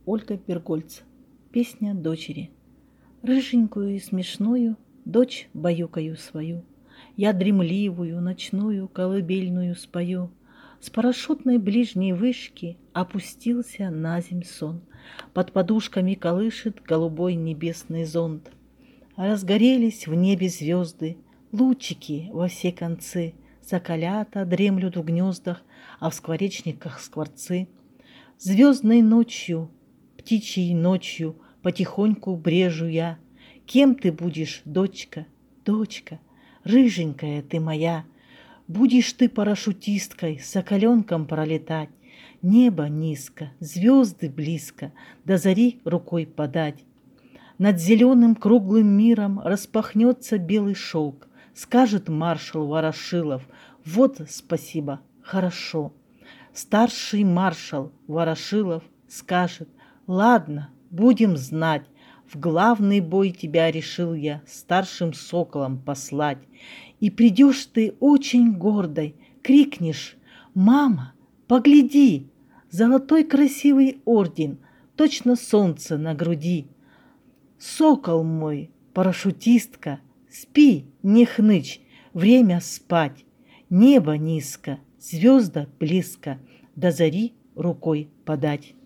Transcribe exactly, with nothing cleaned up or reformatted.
Ольга Бергольц. Песня дочери. Рыженькую и смешную дочь баюкаю свою. Я дремливую ночную колыбельную спою. С парашютной ближней вышки опустился на земь сон. Под подушками колышет голубой небесный зонт. Разгорелись в небе звезды, лучики во все концы. Соколята дремлют в гнездах, а в скворечниках скворцы. Звездной ночью, птичьей ночью потихоньку брежу я. Кем ты будешь, дочка, дочка, рыженькая ты моя? Будешь ты парашютисткой, соколенком пролетать. Небо низко, звезды близко, до зари рукой подать. Над зеленым круглым миром распахнется белый шелк. Скажет маршал Ворошилов: вот спасибо, хорошо. Старший маршал Ворошилов скажет: ладно, будем знать, в главный бой тебя решил я старшим соколом послать. И придешь ты очень гордой, крикнешь: мама, погляди, золотой красивый орден, точно солнце на груди. Сокол мой, парашютистка, спи, не хнычь, время спать. Небо низко, звезда близко, до зари рукой подать.